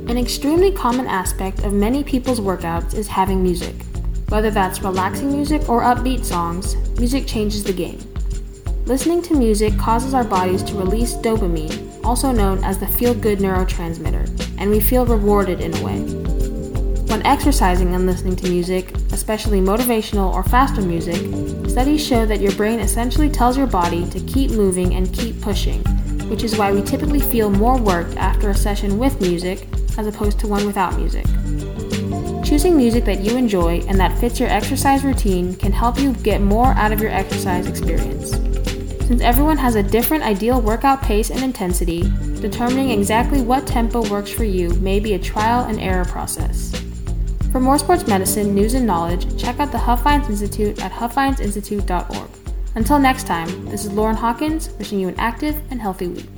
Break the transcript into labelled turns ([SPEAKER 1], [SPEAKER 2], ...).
[SPEAKER 1] An extremely common aspect of many people's workouts is having music. Whether that's relaxing music or upbeat songs, music changes the game. Listening to music causes our bodies to release dopamine, also known as the feel-good neurotransmitter, and we feel rewarded in a way. When exercising and listening to music, especially motivational or faster music, studies show that your brain essentially tells your body to keep moving and keep pushing, which is why we typically feel more worked after a session with music as opposed to one without music. Choosing music that you enjoy and that fits your exercise routine can help you get more out of your exercise experience. Since everyone has a different ideal workout pace and intensity, determining exactly what tempo works for you may be a trial and error process. For more sports medicine news and knowledge, check out the Huffines Institute at huffhinesinstitute.org. Until next time, this is Lauren Hawkins wishing you an active and healthy week.